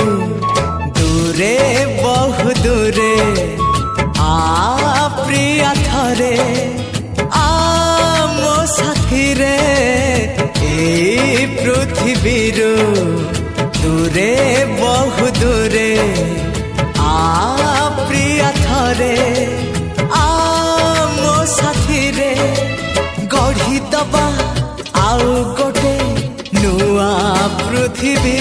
दूरे बहु दूरे प्रिया थरे मो साथी रे ए पृथ्वी दूरे बहु दूरे प्रिया थरे मो साथी रे गढ़ी दबा आउ गोटे नुआ पृथ्वी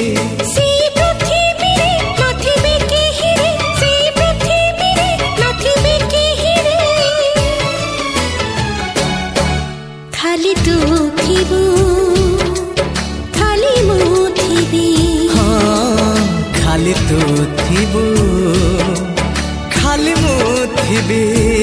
खाली तू थिबू खाली मु थिबी खाली तू थिबू खाली मु थिबी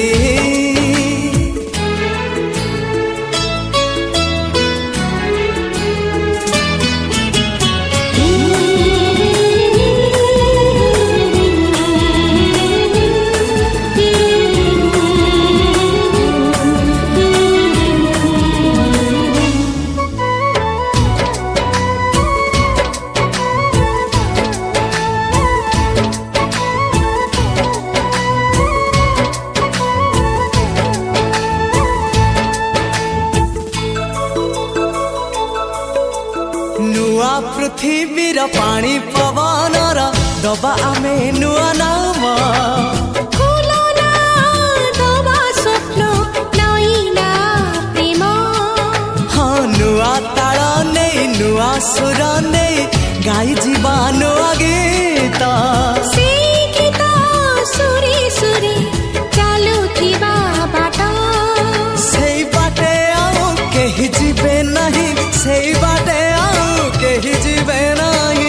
नुआ पृथ्वीर पानी पवनर दबा आमे नुआ नाम खुलना दबा स्वप्न नईना प्रेम हाँ नुआ ताल नहीं नुआ सुर नहीं गाई जीवा नुआ गीत से गीत सुरे सुरे चालुथिबा बाट सेई बाटे आओ केही जीवे नहीं सेई बाटे केही जीवे नहीं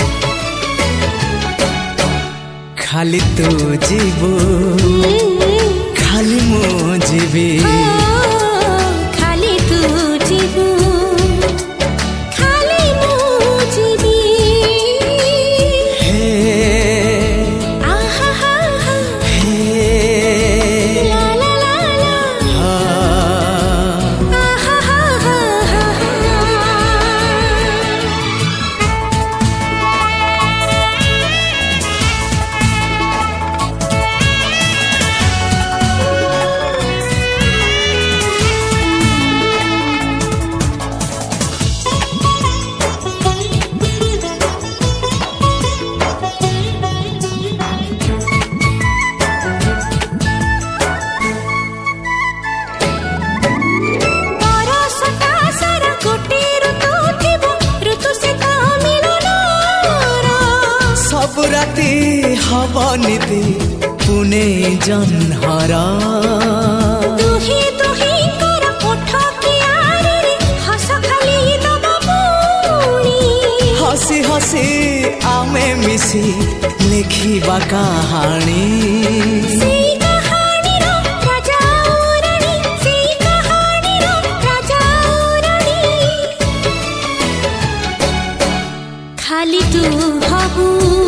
खाली तू जीवू खाली मु जीवी खाली तू जीवू खाली मु जीवी हे आहा हा हा हे ला ला ला ला आहा हा हा सब राती हवनीति पुणे जन्हरा तुही तुही कर ओठ कियारे रे हस खाली दबा पुणी हसी हसी आमे मिसी लिखिबा कहानी सेई कहानी रो राजा रानी सेई कहानी रो राजा रानी खाली तू हबू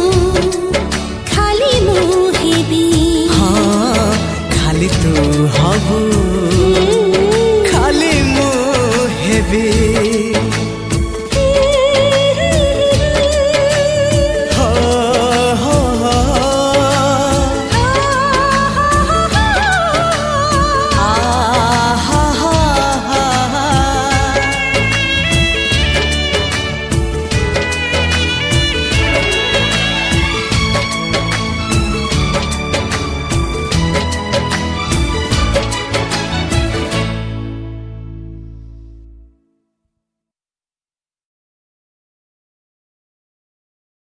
खाली मु हेबी हाँ खाली तू हबू खाली मु हेबी।